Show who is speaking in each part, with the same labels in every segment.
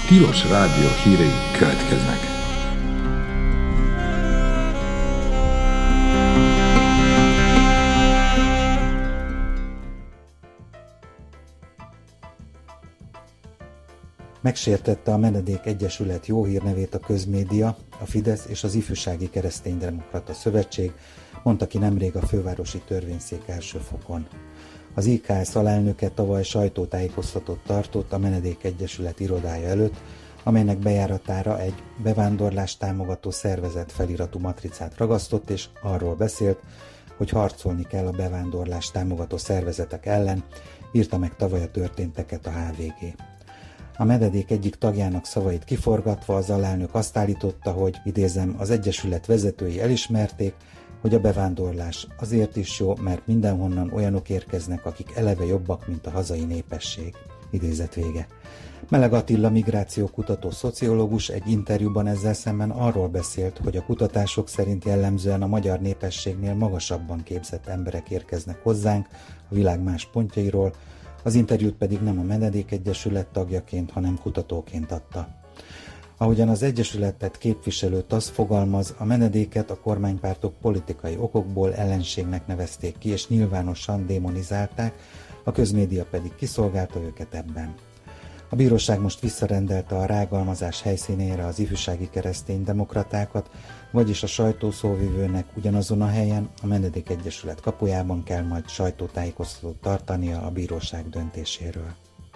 Speaker 1: Tilos Rádió hírei következnek.
Speaker 2: Megsértette a Menedék Egyesület jó hírnevét a közmédia, a Fidesz és az Ifjúsági Kereszténydemokrata Szövetség, mondta ki nemrég a fővárosi törvényszék első fokon. Az IKS alelnöke tavaly sajtótájékoztatót tartott a Menedék Egyesület irodája előtt, amelynek bejáratára egy bevándorlást támogató szervezet feliratú matricát ragasztott, és arról beszélt, hogy harcolni kell a bevándorlást támogató szervezetek ellen, írta meg tavaly a történteket a HVG. A Menedék egyik tagjának szavait kiforgatva az alelnök azt állította, hogy, idézem, az Egyesület vezetői elismerték, hogy a bevándorlás azért is jó, mert mindenhonnan olyanok érkeznek, akik eleve jobbak, mint a hazai népesség. Idézet vége. Meleg Attila migrációkutató szociológus egy interjúban ezzel szemben arról beszélt, hogy a kutatások szerint jellemzően a magyar népességnél magasabban képzett emberek érkeznek hozzánk a világ más pontjairól, az interjút pedig nem a Menedék Egyesület tagjaként, hanem kutatóként adta. Ahogyan az Egyesületet képviselő TASZ fogalmaz, a menedéket a kormánypártok politikai okokból ellenségnek nevezték ki, és nyilvánosan démonizálták, a közmédia pedig kiszolgálta őket ebben. A bíróság most visszarendelte a rágalmazás helyszínére az ifjúsági kereszténydemokratákat, vagyis a sajtószóvivőnek ugyanazon a helyen, a Menedék Egyesület kapujában kell majd sajtótájékoztatót tartania a bíróság döntéséről.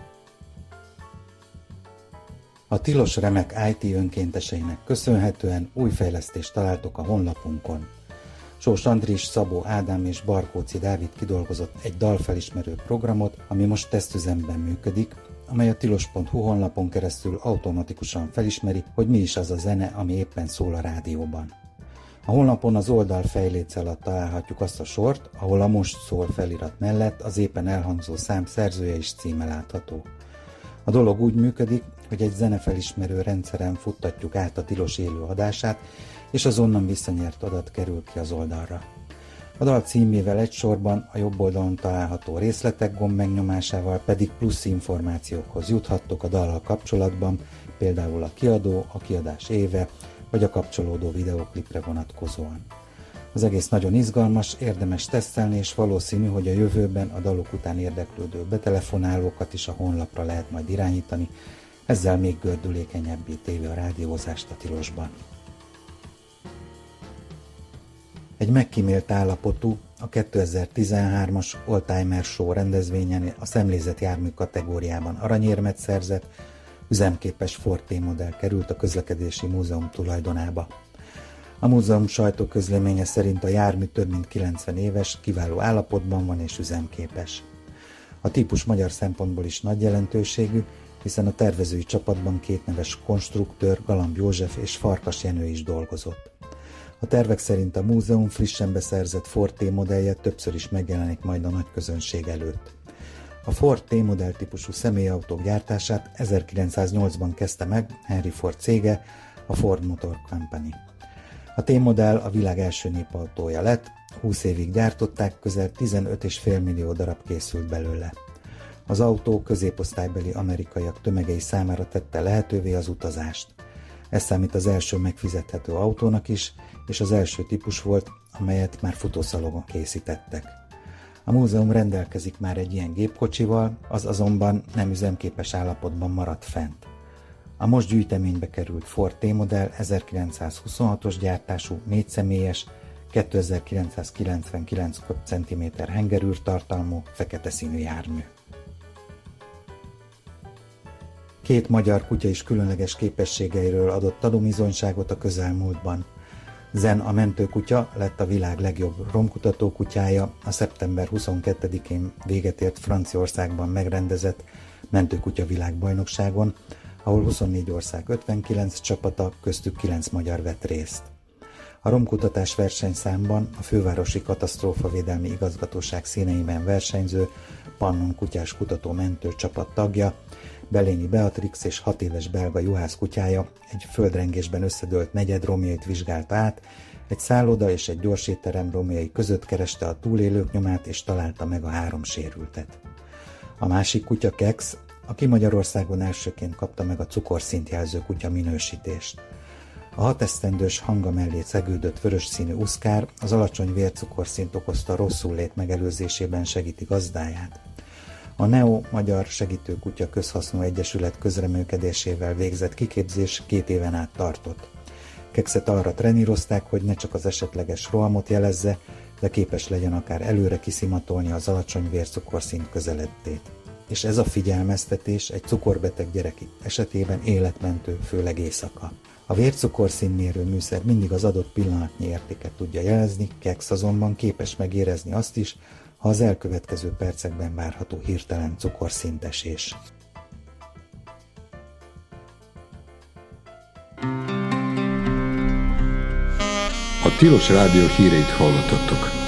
Speaker 2: A tilos remek IT önkénteseinek köszönhetően új fejlesztést találtok a honlapunkon. Sós Andris, Szabó Ádám és Barkóci Dávid kidolgozott egy dalfelismerő programot, ami most tesztüzemben működik, amely a tilos.hu honlapon keresztül automatikusan felismeri, hogy mi is az a zene, ami éppen szól a rádióban. A honlapon az oldal fejléc alatt találhatjuk azt a sort, ahol a Most szól felirat mellett az éppen elhangzó szám szerzője és címe látható. A dolog úgy működik, hogy egy zenefelismerő rendszeren futtatjuk át a tilos élő adását, és az onnan visszanyert adat kerül ki az oldalra. A dal címével egy sorban a jobb oldalon található részletek gomb megnyomásával pedig plusz információkhoz juthattok a dallal kapcsolatban, például a kiadó, a kiadás éve, vagy a kapcsolódó videóklipre vonatkozóan. Az egész nagyon izgalmas, érdemes tesztelni, és valószínű, hogy a jövőben a dalok után érdeklődő betelefonálókat is a honlapra lehet majd irányítani, ezzel még gördülékenyebbé téve a rádiózást a tilosban. Egy megkímélt állapotú, a 2013-as Oldtimer Show rendezvényen a szemlézett jármű kategóriában aranyérmet szerzett, üzemképes Ford T-modell került a Közlekedési Múzeum tulajdonába. A múzeum sajtóközleménye szerint a jármű több mint 90 éves, kiváló állapotban van és üzemképes. A típus magyar szempontból is nagy jelentőségű, hiszen a tervezői csapatban két neves konstruktőr, Galamb József és Farkas Jenő is dolgozott. A tervek szerint a múzeum frissen beszerzett Ford T-modellje többször is megjelenik majd a nagy közönség előtt. A Ford T-modell típusú személyautók gyártását 1908-ban kezdte meg Henry Ford cége, a Ford Motor Company. A T-modell a világ első népautója lett, 20 évig gyártották, közel 15,5 millió darab készült belőle. Az autó középosztálybeli amerikaiak tömegei számára tette lehetővé az utazást. Ez számít az első megfizethető autónak is, és az első típus volt, amelyet már futószalagon készítettek. A múzeum rendelkezik már egy ilyen gépkocsival, az azonban nem üzemképes állapotban maradt fent. A most gyűjteménybe került Ford T-modell 1926-os gyártású, 4 személyes, 2999 köbcentiméter hengerűr tartalmú, fekete színű jármű. Két magyar kutya is különleges képességeiről adott tanúbizonyságot a közelmúltban. Zen a mentőkutya lett a világ legjobb romkutató kutyája a szeptember 22-én véget ért Franciaországban megrendezett mentőkutya világbajnokságon, ahol 24 ország 59 csapata, köztük 9 magyar vett részt. A romkutatás versenyszámban a fővárosi katasztrófavédelmi igazgatóság színeiben versenyző Pannon kutyás kutató mentő csapat tagja, Belényi Beatrix és 6 éves belga juhász kutyája egy földrengésben összedőlt negyed romjait vizsgálta át, egy szálloda és egy gyorsétterem romjai között kereste a túlélők nyomát és találta meg a 3 sérültet. A másik kutya Kex aki Magyarországon elsőként kapta meg a cukorszintjelző kutya minősítést. A 6 esztendős hanga mellé szegődött vörös színű uszkár az alacsony vércukorszint okozta rosszullét megelőzésében segíti gazdáját. A NEO Magyar Segítő Kutya Közhasznú Egyesület közreműködésével végzett kiképzés 2 éven át tartott. Kekszet arra trenírozták, hogy ne csak az esetleges rohamot jelezze, de képes legyen akár előre kiszimatolni az alacsony vércukorszint közelettét. És ez a figyelmeztetés egy cukorbeteg gyerek esetében életmentő, főleg éjszaka. A vércukorszínmérő műszer mindig az adott pillanatnyi értéket tudja jelezni, Keksz azonban képes megérezni azt is, ha az elkövetkező percekben várható hirtelen cukorszintesés.
Speaker 1: A Tilos Rádió híreit hallottattok.